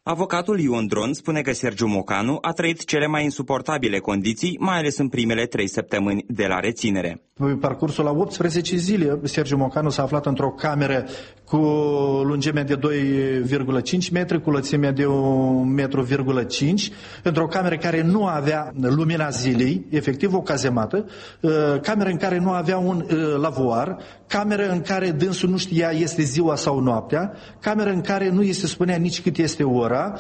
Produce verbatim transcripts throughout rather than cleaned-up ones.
Avocatul Ion Dron spune că Sergiu Mocanu a trăit cele mai insuportabile condiții, mai ales în primele trei săptămâni de la reținere. Pe parcursul la optsprezece zile, Sergiu Mocanu s-a aflat într-o cameră cu lungimea de doi virgulă cinci metri, cu lățimea de un virgulă cinci metri, într-o cameră care nu avea lumina zilei, efectiv o cazemată, cameră în care nu avea un lavoar, cameră în care dânsul nu știa este ziua sau noaptea, cameră în care nu îi se spunea nici cât este ora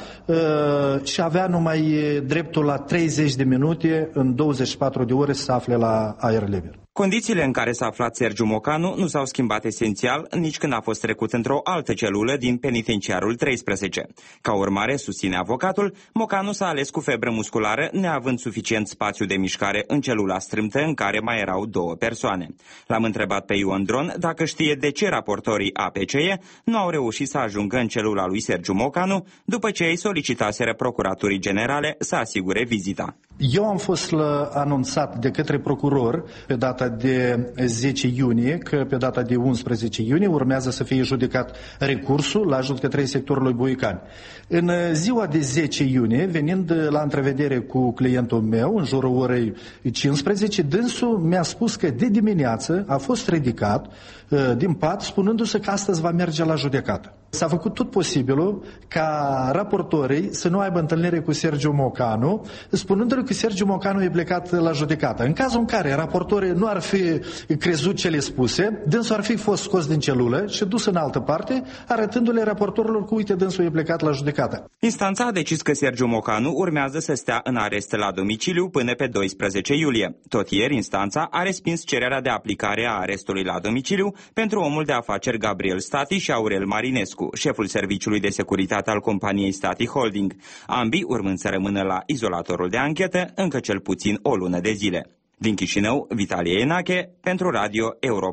și avea numai dreptul la treizeci de minute în douăzeci și patru de ore să se afle la aer liber. Condițiile în care s-a aflat Sergiu Mocanu nu s-au schimbat esențial nici când a fost trecut într-o altă celulă din penitenciarul treisprezece. Ca urmare, susține avocatul, Mocanu s-a ales cu febră musculară, neavând suficient spațiu de mișcare în celula strâmtă în care mai erau două persoane. L-am întrebat pe Ion Dron dacă știe de ce raportorii A P C E nu au reușit să ajungă în celula lui Sergiu Mocanu după ce ei solicitaseră Procuraturii Generale să asigure vizita. Eu am fost anunțat de către procuror pe data de zece iunie că pe data de unsprezece iunie urmează să fie judecat recursul la judecătorii sectorului Buicani. În ziua de zece iunie, venind la întrevedere cu clientul meu, în jurul orei cincisprezece, dânsul mi-a spus că de dimineață a fost ridicat din pat, spunându-se că astăzi va merge la judecată. S-a făcut tot posibilul ca raportorii să nu aibă întâlnire cu Sergiu Mocanu, spunându-le că Sergiu Mocanu e plecat la judecată. În cazul în care raportorii nu ar fi crezut cele spuse, dânsul ar fi fost scos din celulă și dus în altă parte, arătându-le raportorilor că uite, dânsul e plecat la judecată. Instanța a decis că Sergiu Mocanu urmează să stea în arest la domiciliu până pe doisprezece iulie. Tot ieri, instanța a respins cererea de aplicare a arestului la domiciliu pentru omul de afaceri Gabriel Stati și Aurel Marinescu, șeful serviciului de securitate al companiei Stati Holding, ambii urmând să rămână la izolatorul de anchetă încă cel puțin o lună de zile. Din Chișinău, Vitalie Enache, pentru Radio Europa.